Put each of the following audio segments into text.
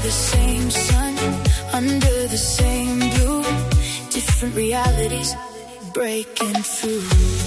the same sun, under the same blue, different realities breaking through.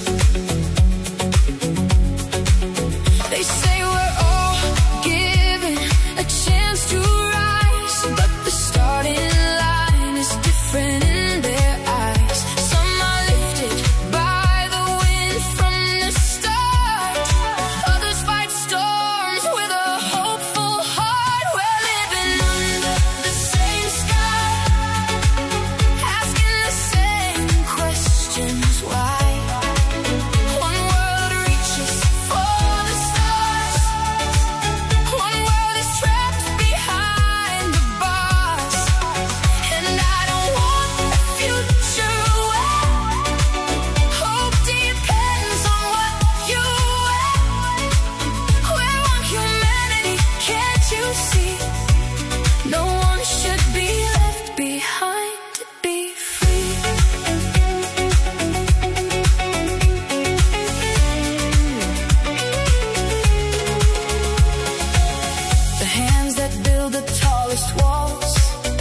They say we're all given a chance to rise, but the starting line is different in their eyes. Some are lifted by the wind from the start, others fight storms with a hopeful heart. We're living under the same sky, asking the same questions. Why? One world reaches for the stars, one world is trapped behind the bars, and I don't want a future where hope depends on what you wear. We're one humanity, can't you see? No one should be left behind to be free. The hands that build the tallest walls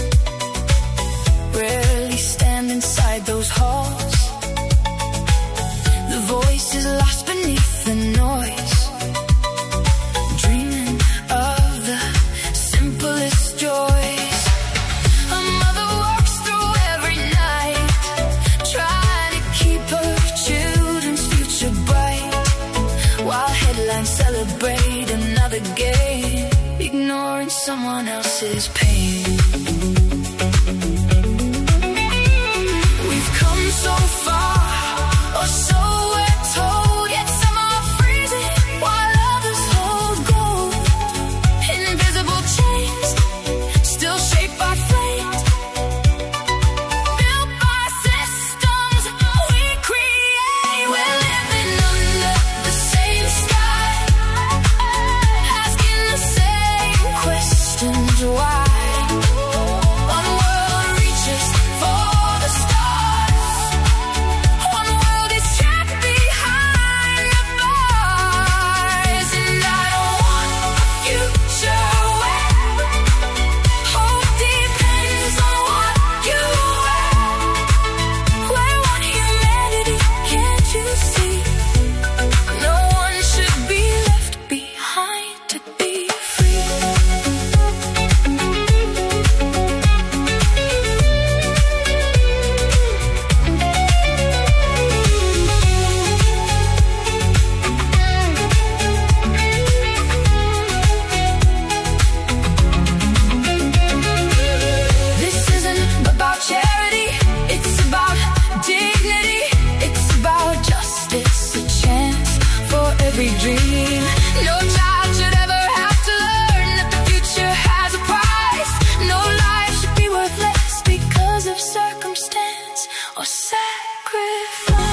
rarely stand inside those halls. The voice is lost beneath the noise, dreaming of the simplest joys. A mother walks through every night, trying to keep her children's future bright, while headlines celebrate another game, ignoring someone else's pain. We've come so far, or so we're told, yet some are freezing while others hold gold. Invisible chains still shape our fate, built by systems we create. We're living under the same sky, asking the same questions. Why? One world reaches for the stars, one world is trapped behind the bars, and I don't want a future where hope depends on what you wear. We're one humanity, can't you see? No one should be left behind to be free. This isn't about charity, it's about dignity, it's about justice, a chance for every dream. No child should ever have to learn that the future has a price. No life should be worth less because of circumstance or sacrifice.